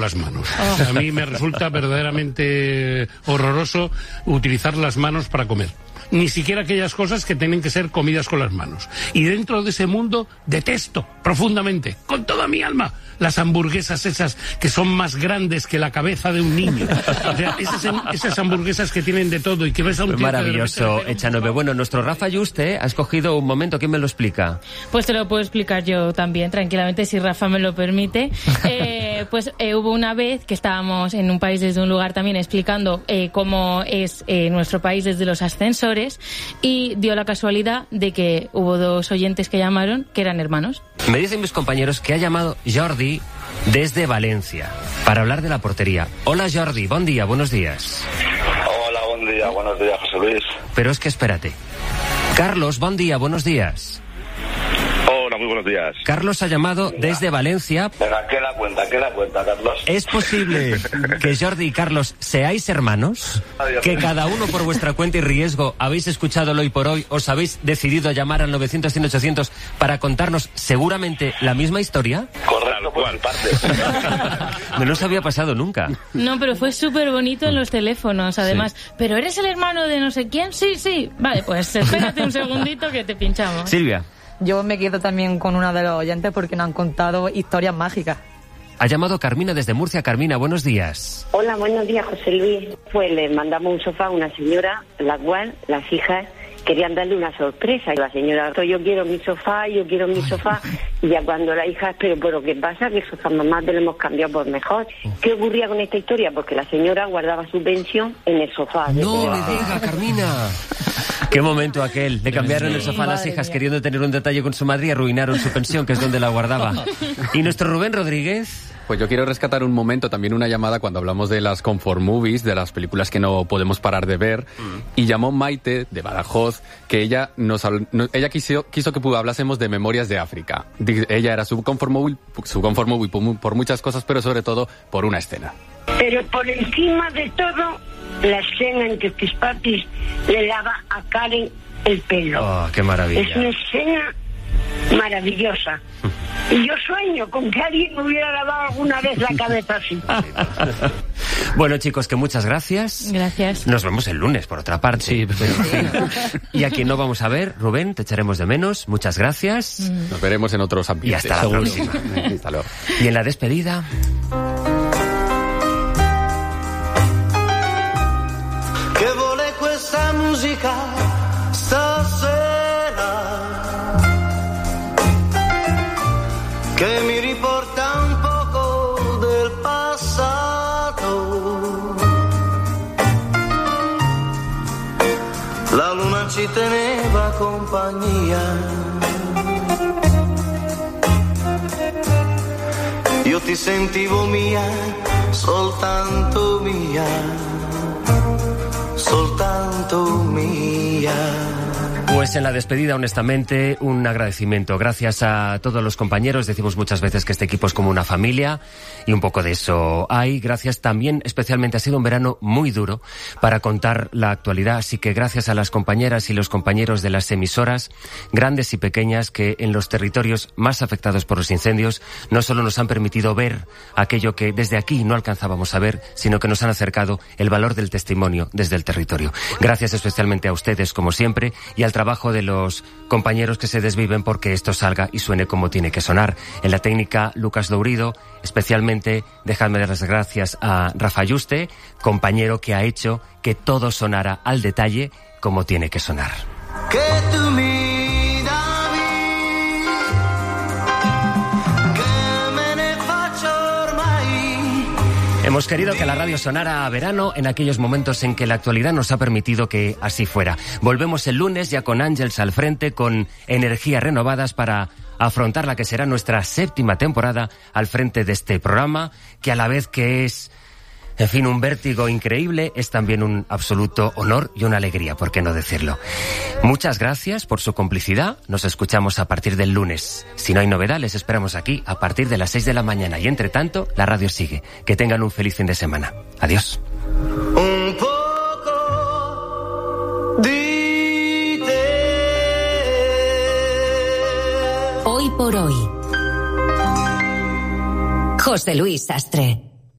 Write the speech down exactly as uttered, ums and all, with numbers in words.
las manos. Oh. A mí me resulta verdaderamente horroroso utilizar las manos para comer. Ni siquiera aquellas cosas que tienen que ser comidas con las manos. Y dentro de ese mundo detesto profundamente, con toda mi alma, las hamburguesas esas que son más grandes que la cabeza de un niño. O sea, esas, esas hamburguesas que tienen de todo y que ves a un tío... Maravilloso, Echanove. Bueno, nuestro Rafa Yuste ha escogido un momento. ¿Quién me lo explica? Pues te lo puedo explicar yo también, tranquilamente, si Rafa me lo permite. Eh, pues eh, hubo una vez que estábamos en un país desde un lugar también explicando eh, cómo es eh, nuestro país desde los ascensores, y dio la casualidad de que hubo dos oyentes que llamaron que eran hermanos. Me dicen mis compañeros que ha llamado Jordi desde Valencia para hablar de la portería. Hola Jordi, buen día, buenos días. Hola, buen día, buenos días, José Luis. Pero es que espérate. Carlos, buen día, buenos días. Hola, muy buenos días. Carlos ha llamado Venga. desde Valencia. Venga, ¿qué la cuenta? ¿Qué la cuenta, Carlos? ¿Es posible que Jordi y Carlos seáis hermanos? Adiós. Que cada uno por vuestra cuenta y riesgo habéis escuchado el Hoy por Hoy, os habéis decidido a llamar al novecientos, cien, ochocientos para contarnos seguramente la misma historia. Correcto, por mi parte. No nos había pasado nunca. No, pero fue súper bonito en los teléfonos, además. Sí. ¿Pero eres el hermano de no sé quién? Sí, sí. Vale, pues espérate un segundito que te pinchamos. Silvia. Yo me quedo también con una de los oyentes porque nos han contado historias mágicas. Ha llamado Carmina desde Murcia. Carmina, buenos días. Hola, buenos días, José Luis. Pues le mandamos un sofá a una señora, la cual las hijas querían darle una sorpresa. Y la señora, yo quiero mi sofá, yo quiero mi sofá. Y ya cuando la hija, pero, pero ¿qué pasa? Que sofá mamá te lo hemos cambiado por mejor. ¿Qué ocurría con esta historia? Porque la señora guardaba su pensión en el sofá. No me diga, Carmina. Qué momento aquel. Le cambiaron el sofá a las hijas queriendo tener un detalle con su madre y arruinaron su pensión, que es donde la guardaba. ¿Y nuestro Rubén Rodríguez? Pues yo quiero rescatar un momento, también una llamada cuando hablamos de las comfort movies, de las películas que no podemos parar de ver, mm. y llamó Maite, de Badajoz, que ella nos no, ella quiso, quiso que hablásemos de Memorias de África. Ella era su comfort movie, su comfort movie por, por muchas cosas, pero sobre todo por una escena. Pero por encima de todo, la escena en que tus papis le lava a Karen el pelo. Oh, qué maravilla. Es una escena maravillosa. Y yo sueño con que alguien me hubiera lavado alguna vez la cabeza así. Bueno, chicos, que muchas gracias. Gracias. Nos vemos el lunes, por otra parte. Sí, pero... Y a quien no vamos a ver, Rubén, te echaremos de menos. Muchas gracias. Mm. Nos veremos en otros ambientes. Y hasta la próxima. Hasta luego. Y en la despedida... Che vuole questa musica stasera, che mi riporta un poco del passato. La luna ci teneva compagnia, io ti sentivo mia, soltanto mia, soltanto mia. Pues en la despedida, honestamente, un agradecimiento. Gracias a todos los compañeros. Decimos muchas veces que este equipo es como una familia y un poco de eso hay. Gracias también, especialmente ha sido un verano muy duro para contar la actualidad. Así que gracias a las compañeras y los compañeros de las emisoras, grandes y pequeñas, que en los territorios más afectados por los incendios no solo nos han permitido ver aquello que desde aquí no alcanzábamos a ver, sino que nos han acercado el valor del testimonio desde el territorio. Gracias especialmente a ustedes, como siempre, y al trabajo de los compañeros que se desviven porque esto salga y suene como tiene que sonar. En la técnica, Lucas Lourido. Especialmente, dejadme dar las gracias a Rafa Yuste, compañero que ha hecho que todo sonara al detalle como tiene que sonar. Que tú mi davi, que me ne faccio ormai. Hemos querido que la radio sonara a verano en aquellos momentos en que la actualidad nos ha permitido que así fuera. Volvemos el lunes ya con Ángels al frente, con energías renovadas para afrontar la que será nuestra séptima temporada al frente de este programa, que a la vez que es, en fin, un vértigo increíble, es también un absoluto honor y una alegría, ¿por qué no decirlo? Muchas gracias por su complicidad. Nos escuchamos a partir del lunes. Si no hay novedad, les esperamos aquí a partir de las seis de la mañana. Y entre tanto, la radio sigue. Que tengan un feliz fin de semana. Adiós. Un poco di te. Hoy por hoy. José Luis Sastre.